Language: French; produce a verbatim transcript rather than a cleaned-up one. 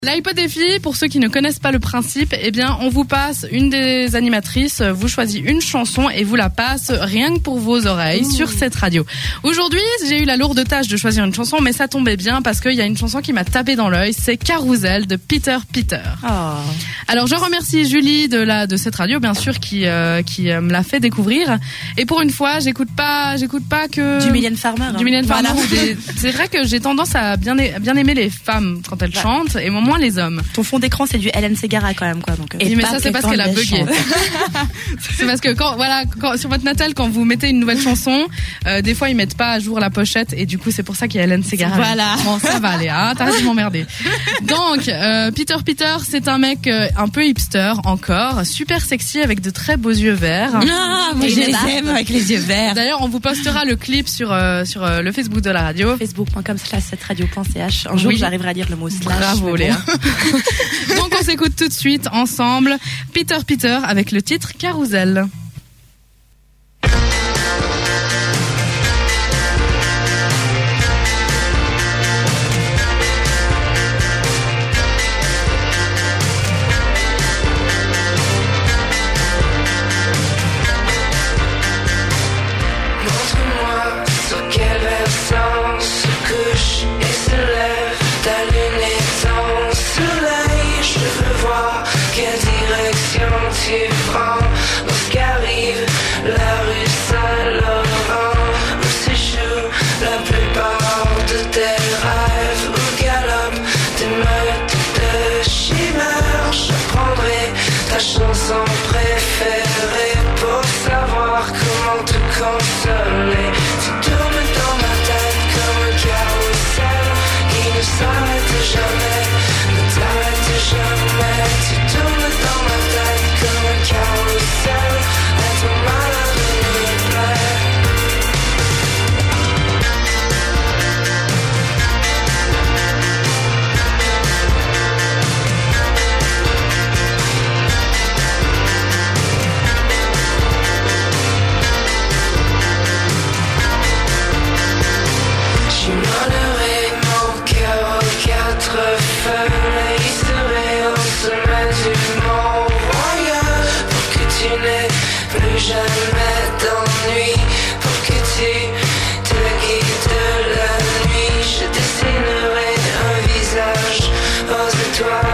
L'iPod défi, pour ceux qui ne connaissent pas le principe, eh bien, on vous passe une des animatrices, vous choisissez une chanson et vous la passe rien que pour vos oreilles mmh. sur cette radio. Aujourd'hui, j'ai eu la lourde tâche de choisir une chanson, mais ça tombait bien parce qu'il y a une chanson qui m'a tapé dans l'œil, c'est Carousel de Peter Peter. Oh. Alors, je remercie Julie de la de cette radio, bien sûr, qui euh, qui euh, me l'a fait découvrir. Et pour une fois, j'écoute pas, j'écoute pas que du Mylène Farmer. Hein. Du Mylène Farmer. Voilà. Des... C'est vrai que j'ai tendance à bien bien aimer les femmes quand elles bah. chantent et moins les hommes. Ton fond d'écran c'est du Hélène Ségara quand même quoi donc. Et mais ça c'est parce qu'elle a bugué. C'est parce que quand voilà quand, sur votre Natal quand vous mettez une nouvelle chanson, euh, des fois ils mettent pas à jour la pochette et du coup c'est pour ça qu'il y a Hélène Ségara. Voilà. Bon ça va aller hein, t'arrêtes de m'emmerder. Donc euh, Peter Peter c'est un mec euh, un peu hipster encore, super sexy avec de très beaux yeux verts. Ah moi je les aime avec les yeux verts. D'ailleurs on vous postera le clip sur euh, sur euh, le Facebook de la radio. facebook point com slash cette radio point c h. Un jour oui. j'arriverai à dire le mot slash. Bravo Léa. Donc on s'écoute tout de suite ensemble Peter Peter avec le titre Carousel. Montre-moi sur quel versant se couche et se lève ta lune étant soleil. Je veux voir quelle direction tu prends lorsqu'arrive la rue Saint-Laurent, où s'échoue la plupart de tes rêves, où galopent tes meutes de chimères. Je prendrai ta chanson préférée pour savoir comment te consoler. Tu tournes dans ma tête comme un carrousel qui ne s'arrête jamais, ne t'arrête jamais. Tu tournes dans ma tête comme un carrousel, être malade me plaît. J'immolerai mon cœur aux quatre feux et il serait au sommet du Mont Royal pour que tu n'aies plus jamais d'ennui, pour que tu te guides la nuit. Je dessinerai un visage aux étoiles.